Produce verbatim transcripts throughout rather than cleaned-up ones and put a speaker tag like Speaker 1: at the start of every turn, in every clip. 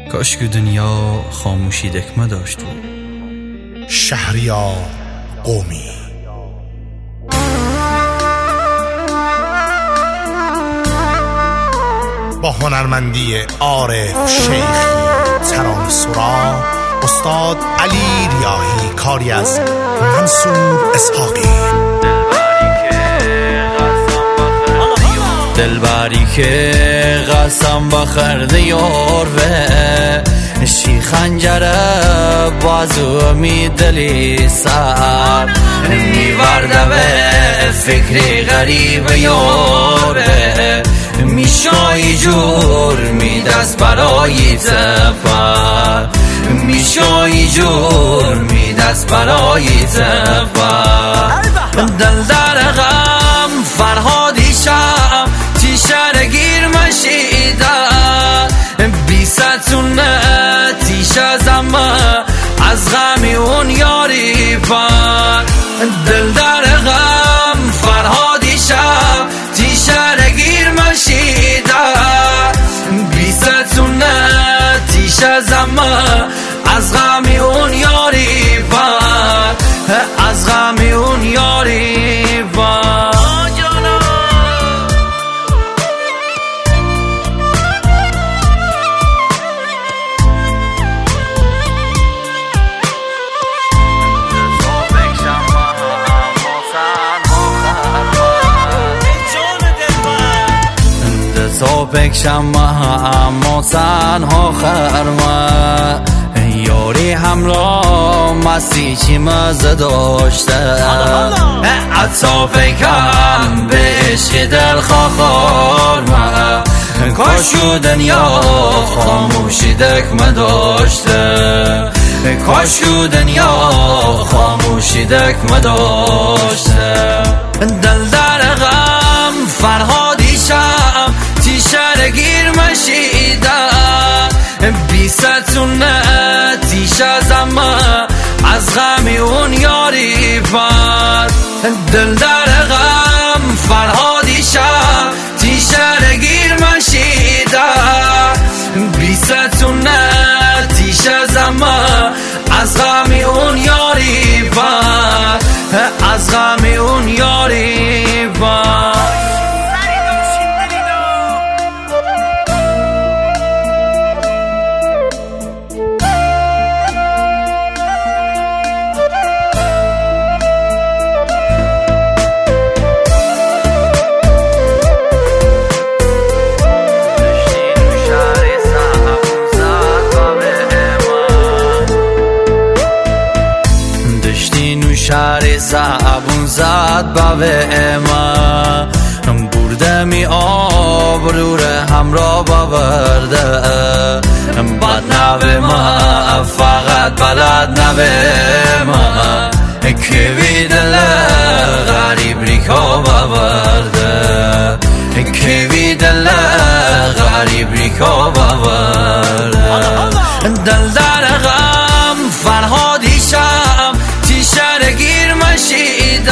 Speaker 1: کاش که دنیا خاموشی دکمه داشت.
Speaker 2: شهریار قمی. با هنرمندی عارف شیخی ترانه سرا، استاد علی ریاحی، کاری از منصور اسحاقی.
Speaker 1: دلبری که قسم بخرده یار و شی خنجره بازو می دلی سر میورده به فکری غریب یاره، میشای جور می دست برای تفر، میشای جور می دست برای تفر. دل در غم فرهادی شم تیشه گیر مشیده، بیستونه تیشه زمه از غمی اون یاری پر. دل در غم فرهادی شم تیشه گیر مشیده، بیستونه تیشه زمه از غمی اون یاری پر، از غمی اون یاری پر. تو بکشم اما تنها خرمه، یاری همراه مستی چی مزه داشته، حتی بکم به عشق دل خواهرمه، کاشو دنیا خاموشی دکمه داشته، کاشو دنیا خاموشی دکمه داشته. دل در غم فرهادی شم تیشه گیر مشیده، بیستونه تیشه زمه از غمی اون یاری پر. دل در غم فرهادی شم تیشه گیر مشیده، بیستونه تیشه زمه از غمی اون یاری پر، از غمی اون یاری پر. شهر زبون زد باوه ما، برده می آبروره همراه باورده، بد نوه ما فقط بلد نوه ما، که بی دل غریب ریکا باورده، که بی دل غریب ریکا باورده. دل در غم فرهادی شم تیشه گیر مشیده،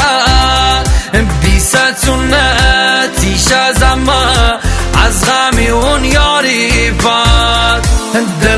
Speaker 1: بیستونه تیشه زمه از غمی اون یاری پر.